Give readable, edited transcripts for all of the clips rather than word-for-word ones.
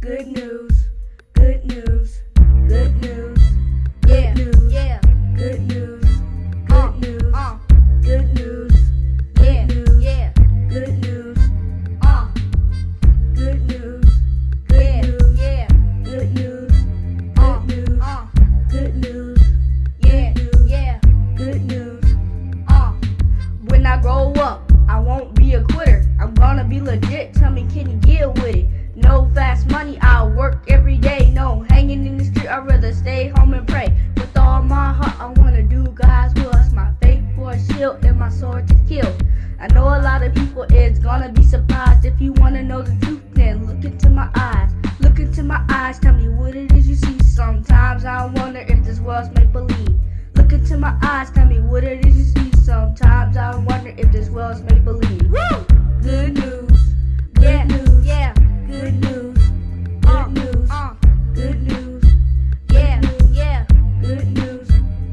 Good news, good news, good news, Yeah, good news, yeah, good news, good news, good news, yeah, good news, yeah, good news, uh, good news, yeah, good news, yeah, good news, good news, good news, yeah, yeah, good news. When I grow up, I won't be a quitter. I'm gonna be legit. Tell me, can you get with it? No fast money, I'll work every day. No hanging in the street, I'd rather stay home and pray. With all my heart, I wanna do God's will. That's my faith for a shield and my sword to kill. I know a lot of people is gonna be surprised. If you wanna know the truth, then look into my eyes. Look into my eyes, tell me what it is you see. Sometimes I wonder if this world's make believe. Look into my eyes, tell me what it is you see. Sometimes I wonder if this world's make believe. Woo! Good news, Yeah, good news, yeah, good news, good news, good news, yeah, yeah, good news,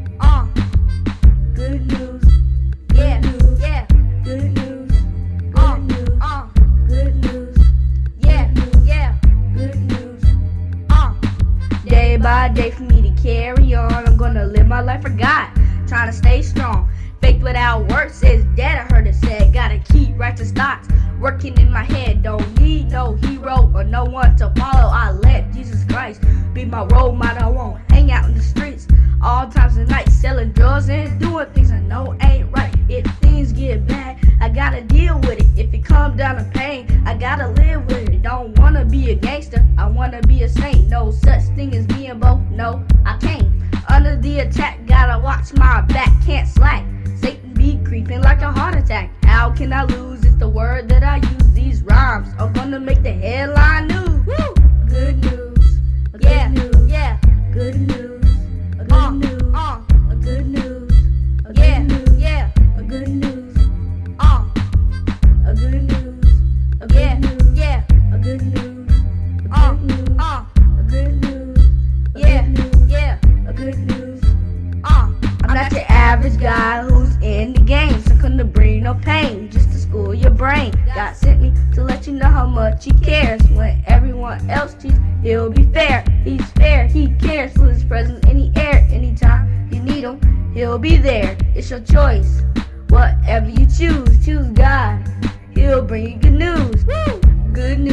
good news, yeah, yeah, good news, good news, good news, yeah, yeah, good news. Day by day for me to carry on. I'm gonna live my life for God, trying to stay strong. Faith without works is dead, I heard it said. Gotta keep righteous thoughts working in my head. Don't need no hero or no one to follow. I let Jesus Christ be my role model. I won't hang out in the streets all times of night, selling drugs and doing things I know ain't right. If things get bad, I gotta deal with it. If it come down to pain, I gotta live with it. Don't wanna be a gangster, I wanna be a saint. No such thing as being both, no, I can't. Under the attack, gotta watch my back, can't slack. Satan be creeping like a heart attack. How can I lose? It's the word that I use. These rhymes are gonna make the headline news. Woo! Good news, a good Yeah, news, yeah, good news, a good news, a good news, a yeah, good news, yeah, a good news, uh, a good news, a good yeah, news, yeah, a good news, a good news, a good news, a yeah, good news, yeah, a good news. I'm not your average guy who's in the game. So couldn't bring no pain just to school your brain. God sent me to let you know how much He cares. When everyone else cheats, He'll be fair. He's fair, He cares for His presence in the air. Anytime you need Him, He'll be there. It's your choice. Whatever you choose God. He'll bring you good news. Woo! Good news.